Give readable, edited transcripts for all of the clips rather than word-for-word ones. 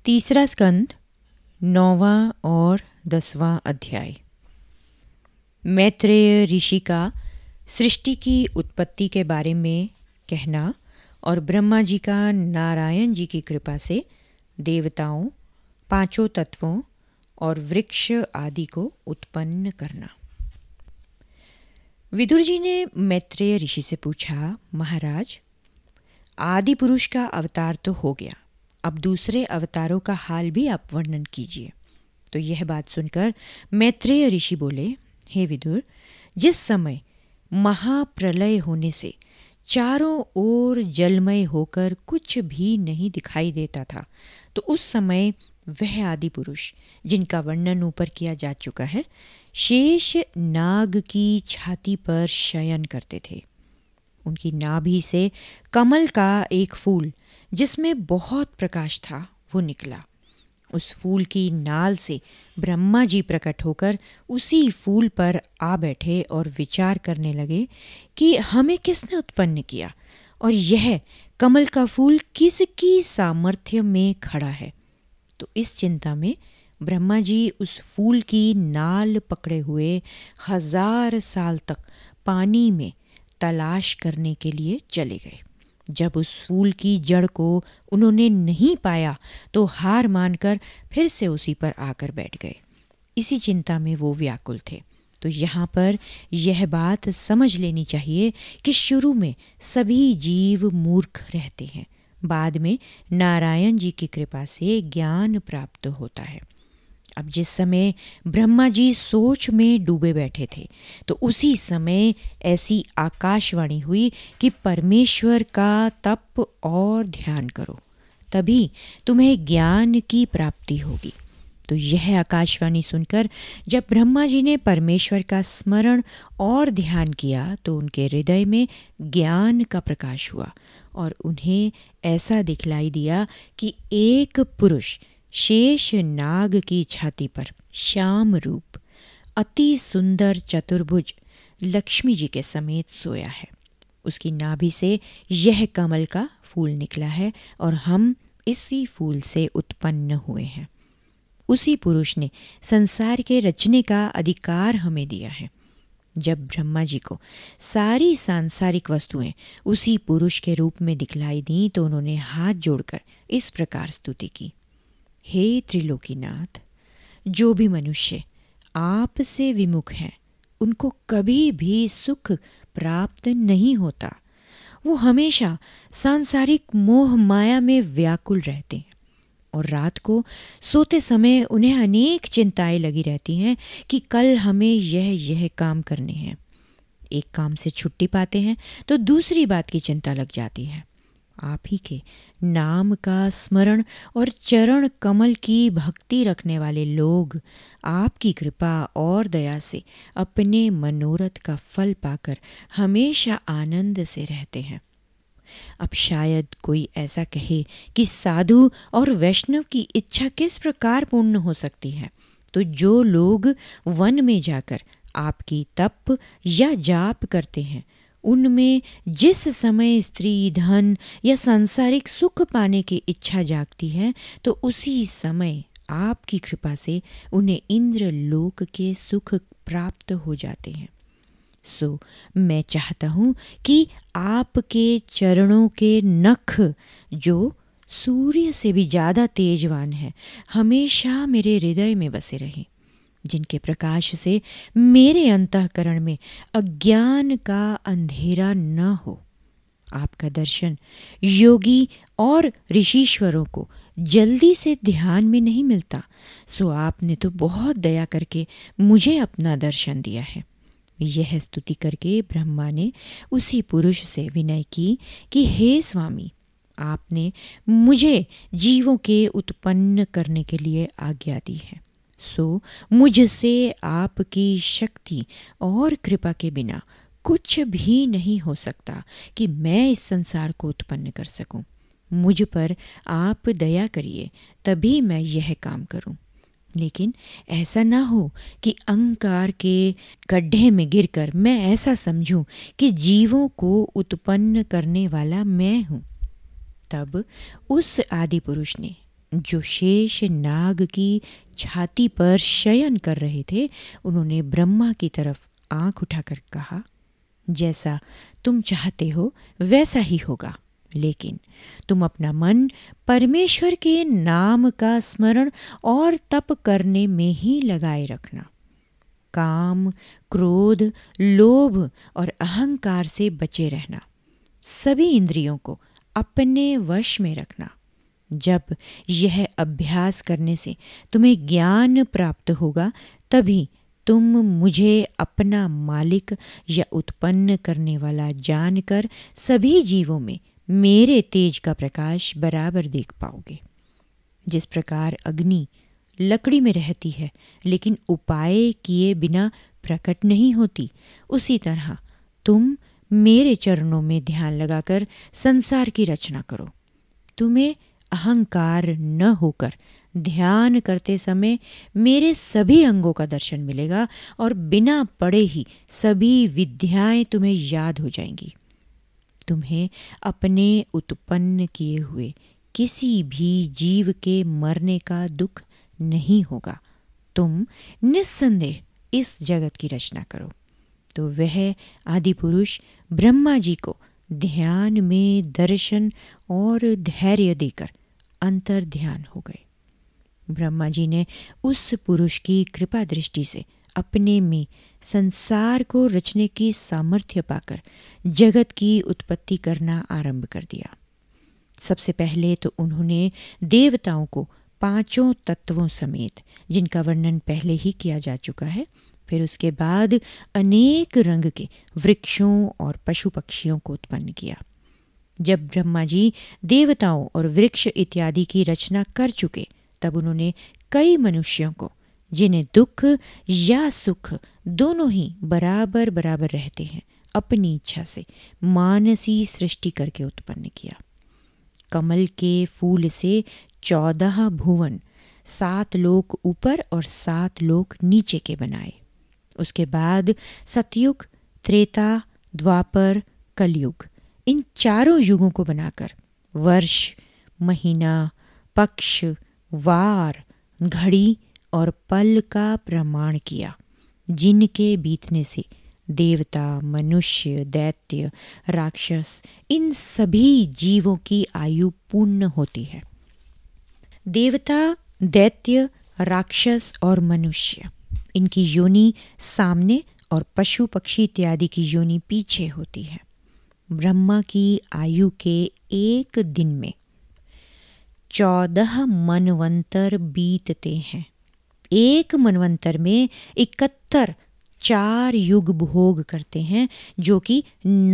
तीसरा स्कंद 9वां और 10वां अध्याय। मैत्रेय ऋषि का सृष्टि की उत्पत्ति के बारे में कहना और ब्रह्मा जी का नारायण जी की कृपा से देवताओं, पांचों तत्वों और वृक्ष आदि को उत्पन्न करना। विदुर जी ने मैत्रेय ऋषि से पूछा, महाराज, आदि पुरुष का अवतार तो हो गया, अब दूसरे अवतारों का हाल भी आप वर्णन कीजिए। तो यह बात सुनकर मैत्रेय ऋषि बोले, हे विदुर, जिस समय महाप्रलय होने से चारों ओर जलमय होकर कुछ भी नहीं दिखाई देता था, तो उस समय वह आदि पुरुष जिनका वर्णन ऊपर किया जा चुका है, शेष नाग की छाती पर शयन करते थे। उनकी नाभि से कमल का एक फूल जिसमें बहुत प्रकाश था वो निकला। उस फूल की नाल से ब्रह्मा जी प्रकट होकर उसी फूल पर आ बैठे और विचार करने लगे कि हमें किसने उत्पन्न किया और यह कमल का फूल किसकी सामर्थ्य में खड़ा है। तो इस चिंता में ब्रह्मा जी उस फूल की नाल पकड़े हुए 1000 साल तक पानी में तलाश करने के लिए चले गए। जब उस फूल की जड़ को उन्होंने नहीं पाया तो हार मानकर फिर से उसी पर आकर बैठ गए। इसी चिंता में वो व्याकुल थे। तो यहाँ पर यह बात समझ लेनी चाहिए कि शुरू में सभी जीव मूर्ख रहते हैं, बाद में नारायण जी की कृपा से ज्ञान प्राप्त होता है। अब जिस समय ब्रह्मा जी सोच में डूबे बैठे थे, तो उसी समय ऐसी आकाशवाणी हुई कि परमेश्वर का तप और ध्यान करो, तभी तुम्हें ज्ञान की प्राप्ति होगी। तो यह आकाशवाणी सुनकर जब ब्रह्मा जी ने परमेश्वर का स्मरण और ध्यान किया तो उनके हृदय में ज्ञान का प्रकाश हुआ और उन्हें ऐसा दिखलाई दिया कि एक पुरुष शेष नाग की छाती पर श्याम रूप अति सुंदर चतुर्भुज लक्ष्मी जी के समेत सोया है। उसकी नाभि से यह कमल का फूल निकला है और हम इसी फूल से उत्पन्न हुए हैं। उसी पुरुष ने संसार के रचने का अधिकार हमें दिया है। जब ब्रह्मा जी को सारी सांसारिक वस्तुएं उसी पुरुष के रूप में दिखलाई दी तो उन्होंने हाथ जोड़कर इस प्रकार स्तुति की, हे त्रिलोकीनाथ, जो भी मनुष्य आप से विमुख हैं उनको कभी भी सुख प्राप्त नहीं होता। वो हमेशा सांसारिक मोह माया में व्याकुल रहते हैं और रात को सोते समय उन्हें अनेक चिंताएं लगी रहती हैं कि कल हमें यह काम करने हैं। एक काम से छुट्टी पाते हैं तो दूसरी बात की चिंता लग जाती है। आप ही के नाम का स्मरण और चरण कमल की भक्ति रखने वाले लोग आपकी कृपा और दया से अपने मनोरथ का फल पाकर हमेशा आनंद से रहते हैं। अब शायद कोई ऐसा कहे कि साधु और वैष्णव की इच्छा किस प्रकार पूर्ण हो सकती है। तो जो लोग वन में जाकर आपकी तप या जाप करते हैं, उनमें जिस समय स्त्री, धन या सांसारिक सुख पाने की इच्छा जागती है, तो उसी समय आपकी कृपा से उन्हें इंद्र लोक के सुख प्राप्त हो जाते हैं। सो मैं चाहता हूँ कि आपके चरणों के नख, जो सूर्य से भी ज़्यादा तेजवान है, हमेशा मेरे हृदय में बसे रहें, जिनके प्रकाश से मेरे अंतःकरण में अज्ञान का अंधेरा न हो। आपका दर्शन योगी और ऋषीश्वरों को जल्दी से ध्यान में नहीं मिलता, सो आपने तो बहुत दया करके मुझे अपना दर्शन दिया है। यह स्तुति करके ब्रह्मा ने उसी पुरुष से विनय की कि हे स्वामी, आपने मुझे जीवों के उत्पन्न करने के लिए आज्ञा दी है, सो मुझसे आपकी शक्ति और कृपा के बिना कुछ भी नहीं हो सकता कि मैं इस संसार को उत्पन्न कर सकूं। मुझ पर आप दया करिए, तभी मैं यह काम करूं। लेकिन ऐसा ना हो कि अहंकार के गड्ढे में गिरकर मैं ऐसा समझूं कि जीवों को उत्पन्न करने वाला मैं हूं। तब उस आदि पुरुष ने जो शेष नाग की छाती पर शयन कर रहे थे, उन्होंने ब्रह्मा की तरफ आंख उठाकर कहा, जैसा तुम चाहते हो वैसा ही होगा, लेकिन तुम अपना मन परमेश्वर के नाम का स्मरण और तप करने में ही लगाए रखना। काम, क्रोध, लोभ और अहंकार से बचे रहना। सभी इंद्रियों को अपने वश में रखना। जब यह अभ्यास करने से तुम्हें ज्ञान प्राप्त होगा, तभी तुम मुझे अपना मालिक या उत्पन्न करने वाला जानकर सभी जीवों में मेरे तेज का प्रकाश बराबर देख पाओगे। जिस प्रकार अग्नि लकड़ी में रहती है लेकिन उपाय किए बिना प्रकट नहीं होती, उसी तरह तुम मेरे चरणों में ध्यान लगाकर संसार की रचना करो। तुम्हें अहंकार न होकर ध्यान करते समय मेरे सभी अंगों का दर्शन मिलेगा और बिना पढ़े ही सभी विद्याएं तुम्हें याद हो जाएंगी। तुम्हें अपने उत्पन्न किए हुए किसी भी जीव के मरने का दुख नहीं होगा। तुम निस्संदेह इस जगत की रचना करो। तो वह आदि पुरुष ब्रह्मा जी को ध्यान में दर्शन और धैर्य देकर अंतर ध्यान हो गए। ब्रह्मा जी ने उस पुरुष की कृपा दृष्टि से अपने में संसार को रचने की सामर्थ्य पाकर जगत की उत्पत्ति करना आरंभ कर दिया। सबसे पहले तो उन्होंने देवताओं को पांचों तत्वों समेत, जिनका वर्णन पहले ही किया जा चुका है, फिर उसके बाद अनेक रंग के वृक्षों और पशु पक्षियों को उत्पन्न किया। जब ब्रह्मा जी देवताओं और वृक्ष इत्यादि की रचना कर चुके, तब उन्होंने कई मनुष्यों को, जिन्हें दुख या सुख दोनों ही बराबर बराबर रहते हैं, अपनी इच्छा से मानसी सृष्टि करके उत्पन्न किया। कमल के फूल से 14 भुवन, 7 लोक ऊपर और 7 लोक नीचे के बनाए। उसके बाद सतयुग, त्रेता, द्वापर, कलयुग, इन चारों युगों को बनाकर वर्ष, महीना, पक्ष, वार, घड़ी और पल का प्रमाण किया, जिनके बीतने से देवता, मनुष्य, दैत्य, राक्षस, इन सभी जीवों की आयु पूर्ण होती है। देवता, दैत्य, राक्षस और मनुष्य, इनकी योनि सामने और पशु पक्षी इत्यादि की योनि पीछे होती है। ब्रह्मा की आयु के एक दिन में 14 मनवंतर बीतते हैं। एक मनवंतर में 71 4 युग भोग करते हैं, जो कि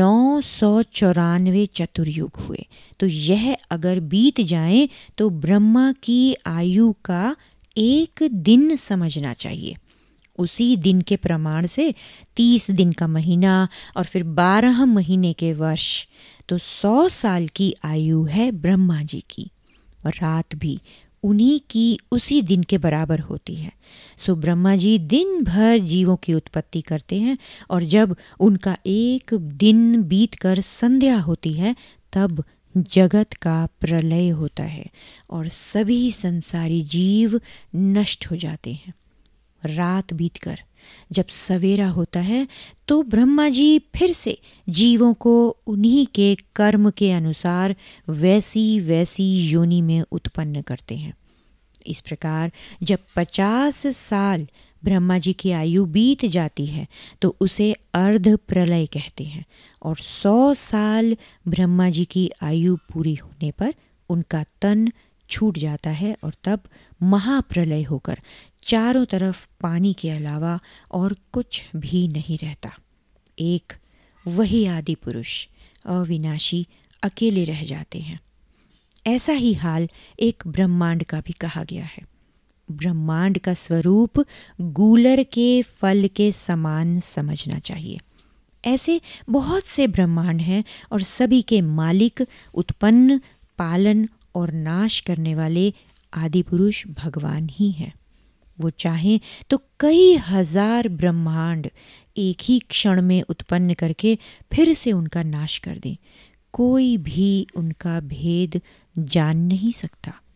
994 चतुर्युग हुए। तो यह अगर बीत जाए तो ब्रह्मा की आयु का एक दिन समझना चाहिए। उसी दिन के प्रमाण से 30 दिन का महीना और फिर 12 महीने के वर्ष, तो 100 साल की आयु है ब्रह्मा जी की। और रात भी उन्हीं की उसी दिन के बराबर होती है। सो ब्रह्मा जी दिन भर जीवों की उत्पत्ति करते हैं, और जब उनका एक दिन बीतकर संध्या होती है, तब जगत का प्रलय होता है और सभी संसारी जीव नष्ट हो जाते हैं। रात बीतकर जब सवेरा होता है, तो ब्रह्मा जी फिर से जीवों को उन्हीं के कर्म के अनुसार वैसी वैसी योनि में उत्पन्न करते हैं। इस प्रकार जब 50 साल ब्रह्मा जी की आयु बीत जाती है, तो उसे अर्ध प्रलय कहते हैं, और 100 साल ब्रह्मा जी की आयु पूरी होने पर उनका तन छूट जाता है, और तब महाप्रलय होकर चारों तरफ पानी के अलावा और कुछ भी नहीं रहता। एक वही आदि पुरुष अविनाशी अकेले रह जाते हैं। ऐसा ही हाल एक ब्रह्मांड का भी कहा गया है। ब्रह्मांड का स्वरूप गूलर के फल के समान समझना चाहिए। ऐसे बहुत से ब्रह्मांड हैं, और सभी के मालिक, उत्पन्न, पालन और नाश करने वाले आदि पुरुष भगवान ही हैं। वो चाहें तो कई हजार ब्रह्मांड एक ही क्षण में उत्पन्न करके फिर से उनका नाश कर दें। कोई भी उनका भेद जान नहीं सकता।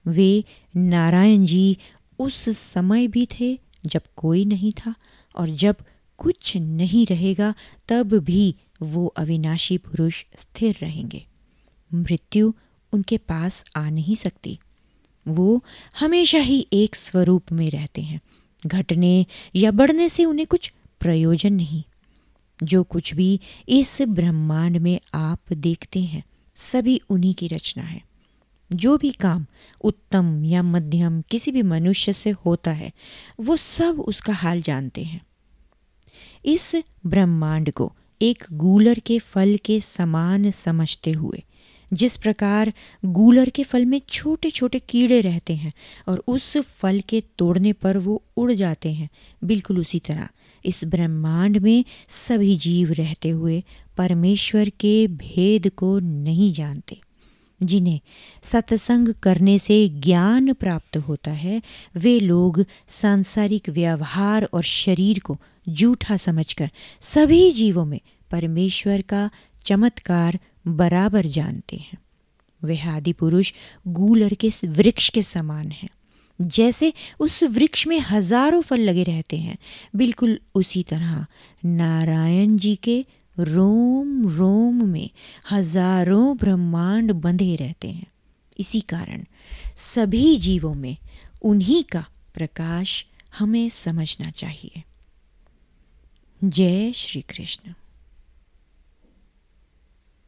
वे नारायण जी उस समय भी थे जब कोई नहीं था, और जब कुछ नहीं रहेगा तब भी वो अविनाशी पुरुष स्थिर रहेंगे। मृत्यु उनके पास आ नहीं सकती। वो हमेशा ही एक स्वरूप में रहते हैं। घटने या बढ़ने से उन्हें कुछ प्रयोजन नहीं। जो कुछ भी इस ब्रह्मांड में आप देखते हैं सभी उन्हीं की रचना है। जो भी काम उत्तम या मध्यम किसी भी मनुष्य से होता है वो सब उसका हाल जानते हैं। इस ब्रह्मांड को एक गूलर के फल के समान समझते हुए, जिस प्रकार गूलर के फल में छोटे छोटे कीड़े रहते हैं और उस फल के तोड़ने पर वो उड़ जाते हैं, बिल्कुल उसी तरह इस ब्रह्मांड में सभी जीव रहते हुए परमेश्वर के भेद को नहीं जानते। जिन्हें सत्संग करने से ज्ञान प्राप्त होता है वे लोग सांसारिक व्यवहार और शरीर को झूठा समझकर सभी जीवों में परमेश्वर का चमत्कार बराबर जानते हैं। वह आदि पुरुष गूलर के वृक्ष के समान है। जैसे उस वृक्ष में हजारों फल लगे रहते हैं, बिल्कुल उसी तरह नारायण जी के रोम रोम में हजारों ब्रह्मांड बंधे रहते हैं। इसी कारण सभी जीवों में उन्हीं का प्रकाश हमें समझना चाहिए। जय श्री कृष्ण।